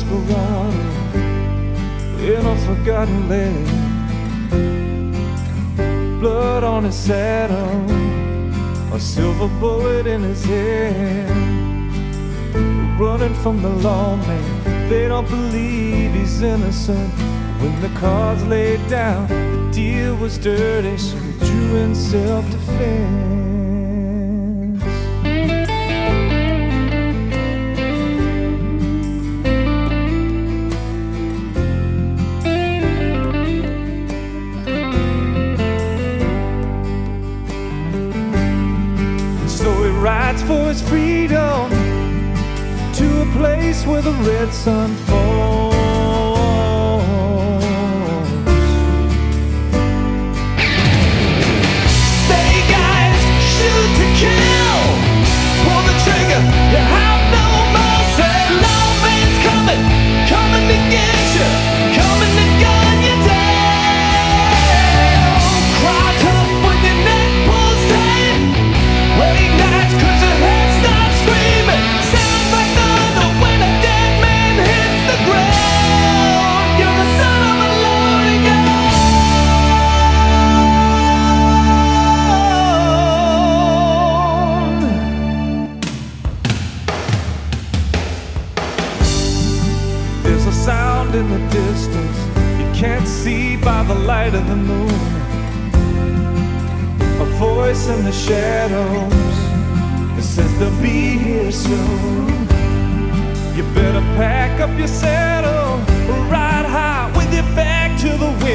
desperado in a forgotten land. Blood on his saddle, a silver bullet in his hand. Running from the lawman, they don't believe he's innocent. When the cards laid down, the deal was dirty, so he drew in self-defense. Rides for his freedom to a place where the red sun falls. Stay guys, shoot to kill. Pull the trigger, you have no mercy. Lawman's coming, coming to get you, coming to gun you down. Cry tough when your neck pulls tight. Wake nights 'cause your head starts screaming. Sounds like thunder when a dead man hits the ground. You're a son of a lonely gun. There's a sound in the distance you can't see by the light of the moon. A voice in the shadows that says they'll be here soon. You better pack up your saddle, ride high with your back to the wind.